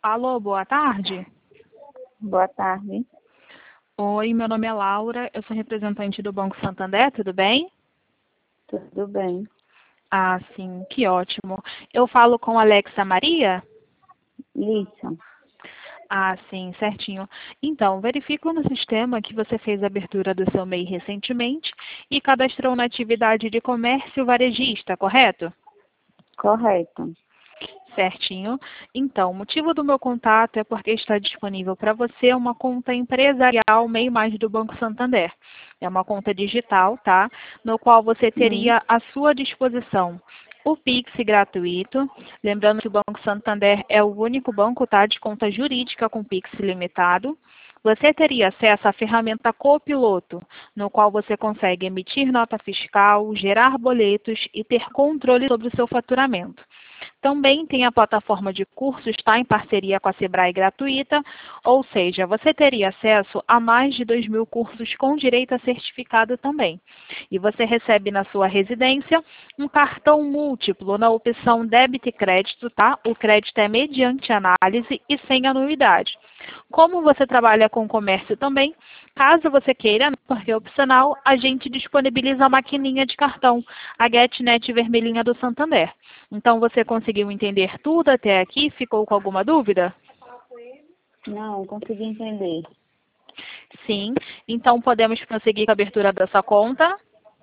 Alô, boa tarde. Boa tarde. Oi, meu nome é Laura, eu sou representante do Banco Santander, tudo bem? Tudo bem? Ah, sim, que ótimo. Eu falo com Alexa Maria? Isso. Ah, sim, certinho. Então, verifico no sistema que você fez a abertura do seu MEI recentemente e cadastrou na atividade de comércio varejista, correto? Correto. Certinho. Então, o motivo do meu contato é porque está disponível para você uma conta empresarial MEI Mais do Banco Santander. É uma conta digital, tá? No qual você Hum. teria à sua disposição o Pix gratuito. Lembrando que o Banco Santander é o único banco, tá, de conta jurídica com Pix limitado. Você teria acesso à ferramenta Copiloto, no qual você consegue emitir nota fiscal, gerar boletos e ter controle sobre o seu faturamento. Também tem a plataforma de cursos, está em parceria com a Sebrae gratuita, ou seja, você teria acesso a mais de 2.000 cursos com direito a certificado também. E você recebe na sua residência um cartão múltiplo na opção débito e crédito, tá? O crédito é mediante análise e sem anuidade. Como você trabalha com comércio também, caso você queira, porque é opcional, a gente disponibiliza a maquininha de cartão, a GetNet vermelhinha do Santander. Então, você conseguiu entender tudo até aqui? Ficou com alguma dúvida? Não, consegui entender. Sim. Então, podemos prosseguir com a abertura da sua conta?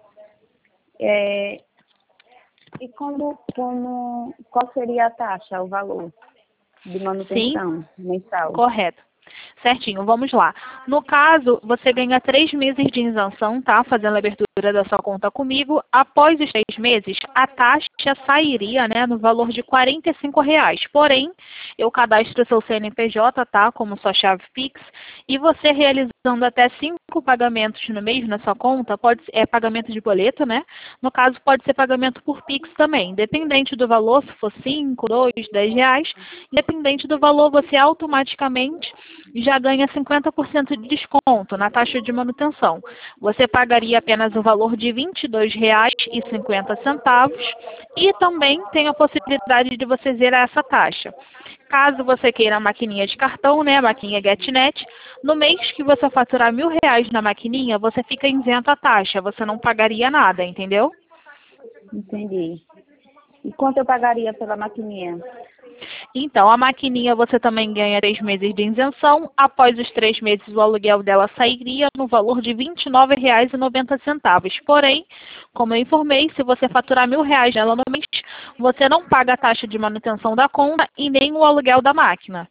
É, e qual seria a taxa, o valor de Sim, manutenção mensal? correto. Certinho, vamos lá. No caso, você ganha 3 meses de isenção, tá? Fazendo a abertura da sua conta comigo. Após os 3 meses, a taxa sairia, né, no valor de R$ 45. Porém, eu cadastro seu CNPJ, tá? Como sua chave Pix. E você realizando até 5 pagamentos no mês na sua conta, é pagamento de boleto, né? No caso, pode ser pagamento por Pix também. Independente do valor, se for 5, 2, R$ 10, independente do valor, você automaticamente já ganha 50% de desconto na taxa de manutenção. Você pagaria apenas o valor de R$ 22,50 e também tem a possibilidade de você zerar essa taxa. Caso você queira a maquininha de cartão, né, a maquininha GetNet, no mês que você faturar R$ 1.000 na maquininha, você fica isento a taxa, você não pagaria nada, entendeu? Entendi. E quanto eu pagaria pela maquininha? Então, a maquininha você também ganha 3 meses de isenção. Após os 3 meses, o aluguel dela sairia no valor de R$ 29,90. Porém, como eu informei, se você faturar R$ 1.000 nela no mês, você não paga a taxa de manutenção da conta e nem o aluguel da máquina.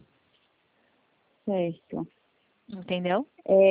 Certo. Entendeu?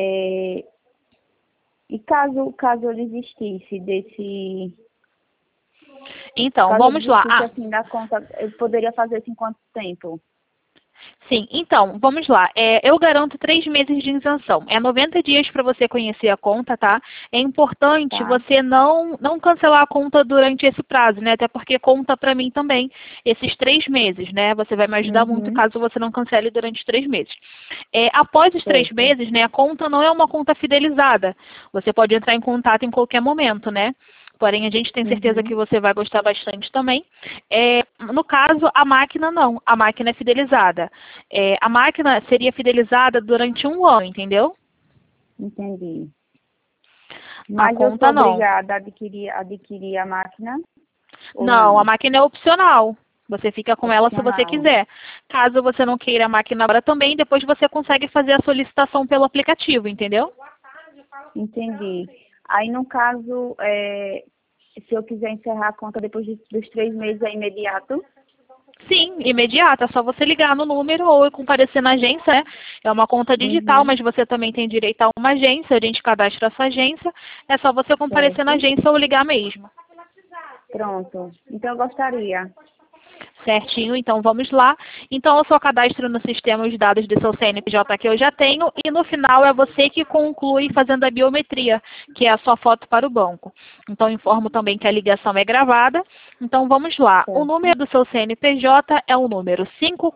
E caso eu desistisse desse... Então, Caso eu vamos lá. desistisse assim da conta, eu poderia fazer isso em quanto tempo? Sim, então, vamos lá. Eu garanto 3 meses de isenção. É 90 dias para você conhecer a conta, tá? É importante Tá? você não cancelar a conta durante esse prazo, né? Até porque conta para mim também esses 3 meses, né? Você vai me ajudar muito Uhum. caso você não cancele durante os 3 meses. Após os 3 Certo. meses, né? A conta não é uma conta fidelizada. Você pode entrar em contato em qualquer momento, né? Porém, a gente tem certeza que Uhum. você vai gostar bastante também. No caso, a máquina não. A máquina é fidelizada. A máquina seria fidelizada durante 1 ano, entendeu? Entendi. A Mas eu sou conta não. obrigada a adquirir a máquina ou Não, a não? máquina é opcional. Você fica com ela se você Opcional. quiser. Caso você não queira a máquina agora também, depois você consegue fazer a solicitação pelo aplicativo, entendeu? Entendi. Aí, no caso, se eu quiser encerrar a conta depois dos 3 meses, é imediato? Sim, imediata. É só você ligar no número ou comparecer na agência, né? É uma conta digital, Uhum. mas você também tem direito a uma agência. A gente cadastra a sua agência. É só você comparecer na Certo. agência ou ligar mesmo. Pronto. Então, eu gostaria. Certinho, então vamos lá. Então eu só cadastro no sistema os dados do seu CNPJ que eu já tenho e no final é você que conclui fazendo a biometria, que é a sua foto para o banco. Então informo também que a ligação é gravada. Então vamos lá. O Certo. número do seu CNPJ é o número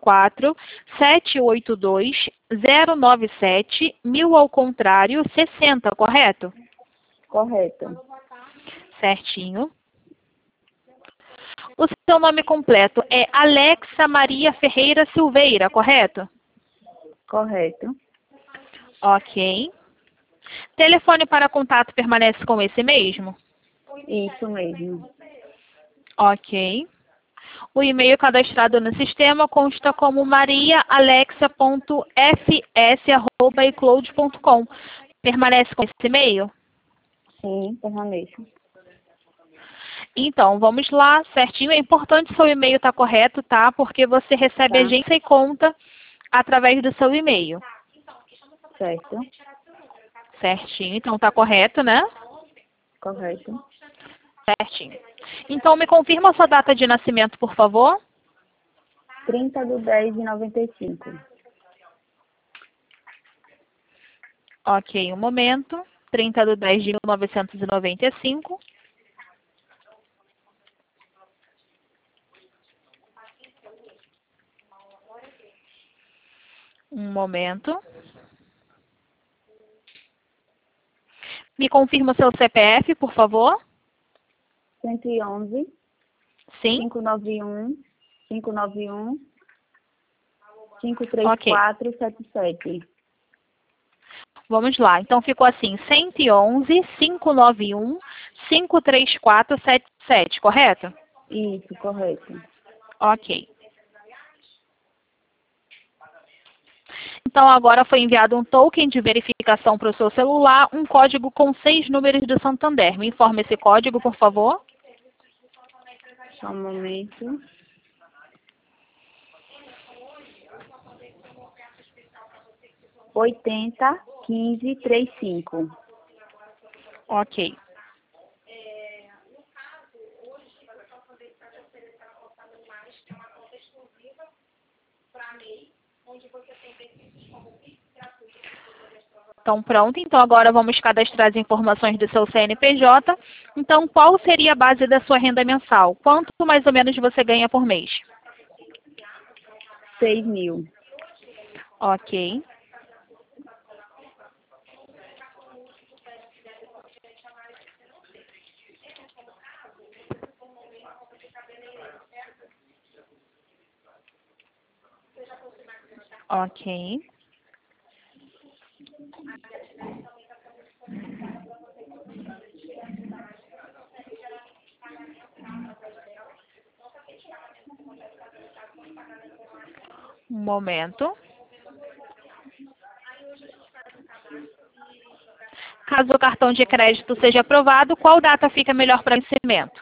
54782 097 1000 ao contrário 60, correto? Correto. Certinho. O seu nome completo é Alexa Maria Ferreira Silveira, correto? Correto. Ok. Telefone para contato permanece com esse mesmo? Isso mesmo. Ok. O e-mail cadastrado no sistema consta como mariaalexia.fs@icloud.com. Permanece com esse e-mail? Sim, permaneço. Então, vamos lá, certinho. É importante seu e-mail estar correto, tá? Porque você recebe Tá, agência e conta através do seu e-mail. certo. Certinho. Então, tá correto, né? Correto. Certinho. Então, me confirma a sua data de nascimento, por favor. 30/10/95. Ok, um momento. 30/10/1995. Um momento. Me confirma o seu CPF, por favor. 111 Sim? 591 591 Ok. 53477. Vamos lá. Então, ficou assim, 111 591 53477, correto? Isso, correto. Ok. Então, agora foi enviado um token de verificação para o seu celular, um código com 6 números do Santander. Me informe esse código, por favor. Só um momento. 80 15 35. Ok. Então, pronto. Então, agora vamos cadastrar as informações do seu CNPJ. Então, qual seria a base da sua renda mensal? Quanto mais ou menos você ganha por mês? 6.000. Ok. Ok. Um momento. Caso o cartão de crédito seja aprovado, qual data fica melhor para vencimento?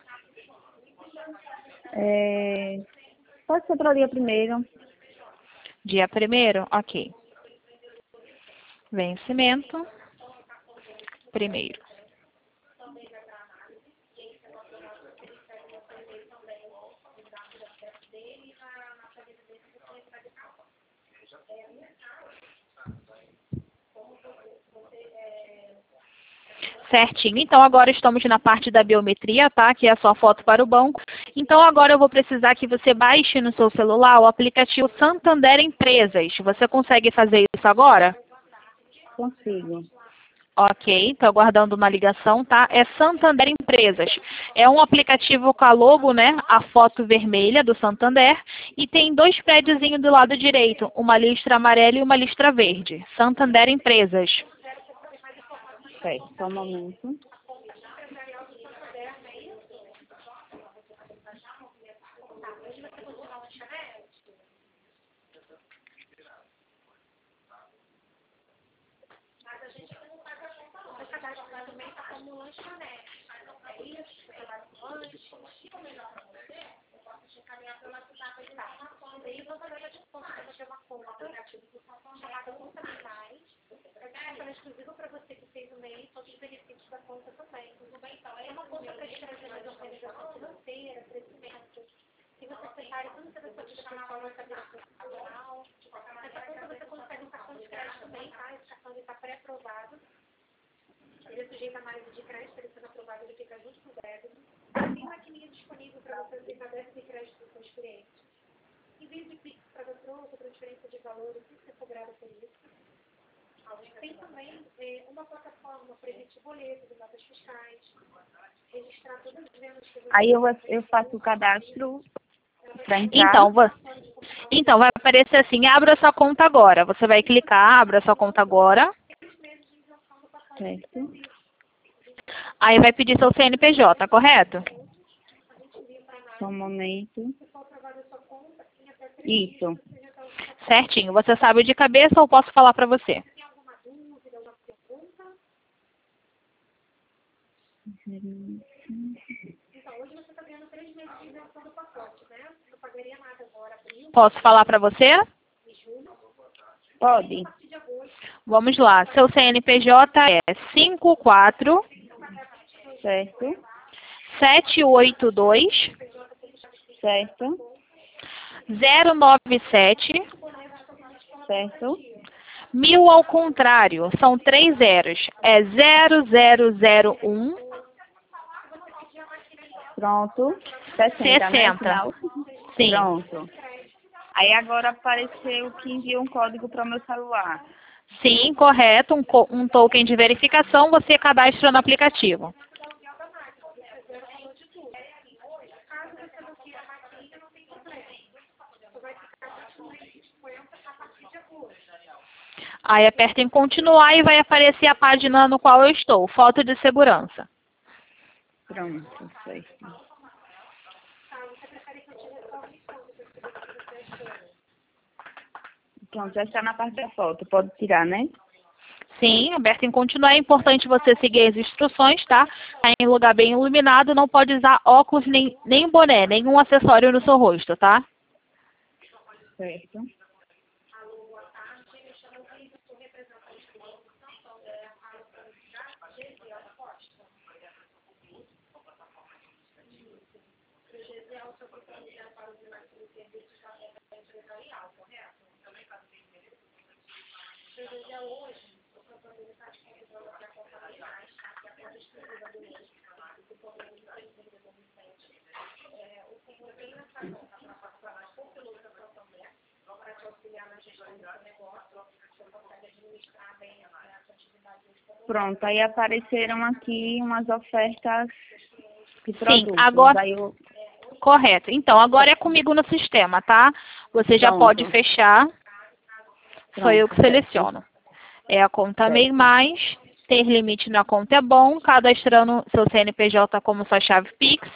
Pode ser para o dia primeiro. Dia 1º? Ok. Vencimento. 1º. Certinho. Então, agora estamos na parte da biometria, tá? Que é a sua foto para o banco. Então, agora eu vou precisar que você baixe no seu celular o aplicativo Santander Empresas. Você consegue fazer isso agora? Consigo. Ok, estou aguardando uma ligação, tá? É Santander Empresas. É um aplicativo com a logo, né? A foto vermelha do Santander. E tem 2 prédiozinhos do lado direito, uma listra amarela e uma listra verde. Santander Empresas. Certo, só um momento. Aí eu faço o cadastro para entrar. Então, vai aparecer assim, abra sua conta agora. Você vai clicar, abra sua conta agora. Certo. Aí vai pedir seu CNPJ, correto? Só um momento. Isso. Certinho. Você sabe de cabeça ou posso falar para você? Posso falar para você? Pode. Vamos lá. Seu CNPJ é 54 Certo. 782 Certo. 097 Certo. 1000 ao contrário. São 3 zeros. É 0001 Pronto. 60, né? 60. Final. Sim. Pronto. Aí agora apareceu que enviou um código para o meu celular. Sim, correto. Um token de verificação você cadastra no aplicativo. Aí aperta em continuar e vai aparecer a página no qual eu estou. Foto de segurança. Pronto, certo. Pronto, já está na parte da foto. Pode tirar, né? Sim, aberta em continuar. É importante você seguir as instruções, tá? Tá em lugar bem iluminado, não pode usar óculos, nem boné, nenhum acessório no seu rosto, tá? Certo. Pronto, aí apareceram aqui umas ofertas de produtos. Sim, agora... Aí eu... Correto. Então, agora é comigo no sistema, tá? Você já Pronto. pode fechar. Sou eu que Pronto, seleciono. É a conta MEI+, certo. ter limite na conta é bom, cadastrando seu CNPJ como sua chave Pix.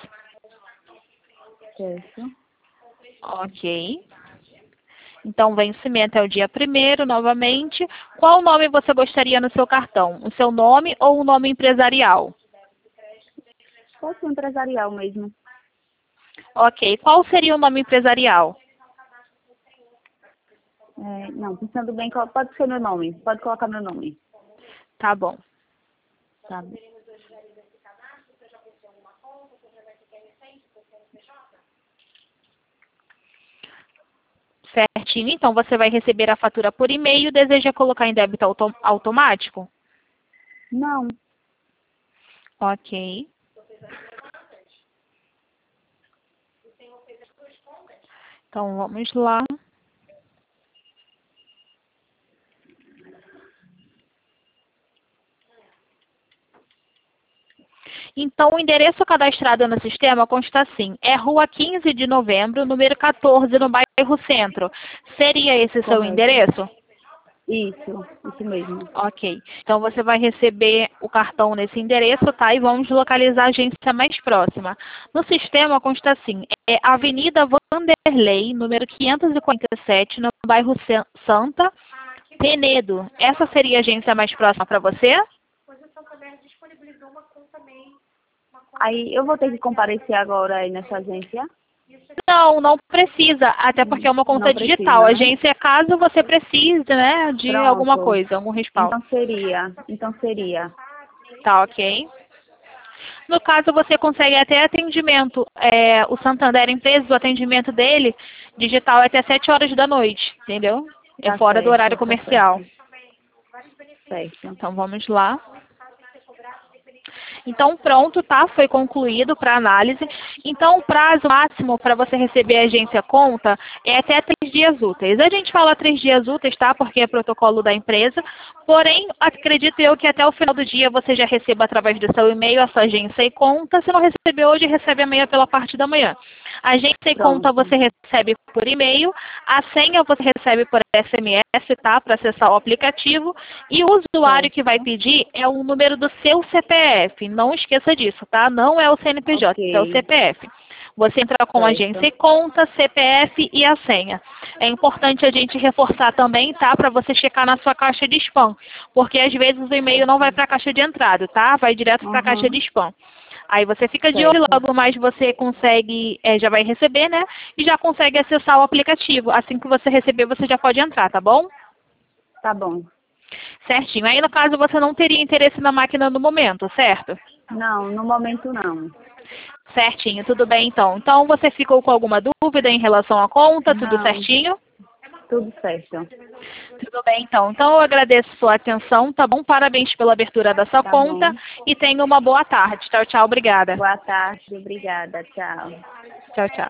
Certo. Ok. Então, o vencimento é o dia 1º, novamente. Qual nome você gostaria no seu cartão? O seu nome ou o nome empresarial? Pode ser empresarial mesmo. Ok. Qual seria o nome empresarial? Não, pensando bem, pode ser meu nome. Pode colocar meu nome. Tá bom. Tá bem. Certinho. Então, você vai receber a fatura por e-mail. Deseja colocar em débito automático? Não. Ok. Então, vamos lá. Então, o endereço cadastrado no sistema consta assim. É Rua 15 de Novembro, número 14, no bairro Centro. Seria esse seu Correto. endereço? Isso mesmo. Ok. Então, você vai receber o cartão nesse endereço, tá? E vamos localizar a agência mais próxima. No sistema consta assim. É Avenida Vanderlei, número 547, no bairro Santa Penedo. Essa seria a agência mais próxima para você? Aí eu vou ter que comparecer agora aí nessa agência? Não, não precisa, até porque é uma conta Não digital. precisa, A né? agência, caso você precise, né, de alguma Pronto. coisa, algum respaldo. Então seria. Tá, ok. No caso, você consegue até atendimento. O Santander Empresas, o atendimento dele, digital, é até 7 horas da noite, entendeu? É Tá fora do horário certo, tá comercial. certo. Então, vamos lá. Então, pronto, tá? Foi concluído para análise. Então, o prazo máximo para você receber a agência conta é até 3 dias úteis. A gente fala 3 dias úteis, tá? Porque é protocolo da empresa. Porém, acredito eu que até o final do dia você já receba através do seu e-mail a sua agência e conta. Se não receber hoje, recebe amanhã pela parte da manhã. A agência e conta você recebe por e-mail. A senha você recebe por SMS, tá? Para acessar o aplicativo. E o usuário que vai pedir é o número do seu CPF. Não esqueça disso, tá? Não é o CNPJ, é o CPF. Você entra com a agência e conta, CPF e a senha. É importante a gente reforçar também, tá? Para você checar na sua caixa de spam. Porque às vezes o e-mail não vai para a caixa de entrada, tá? Vai direto para a caixa de spam. Aí você fica de olho, logo mais você consegue, já vai receber, né? E já consegue acessar o aplicativo. Assim que você receber, você já pode entrar, tá bom? Tá bom. Certinho. Aí, no caso, você não teria interesse na máquina no momento, certo? Não, no momento não. Certinho, tudo bem então. Então, você ficou com alguma dúvida em relação à conta? Tudo Não. certinho? Tudo certo. Tudo bem então. Então, eu agradeço sua atenção, tá bom? Parabéns pela abertura da sua conta e tenha uma boa tarde. Tchau, tchau. Obrigada. Boa tarde, obrigada. Tchau. Tchau, tchau.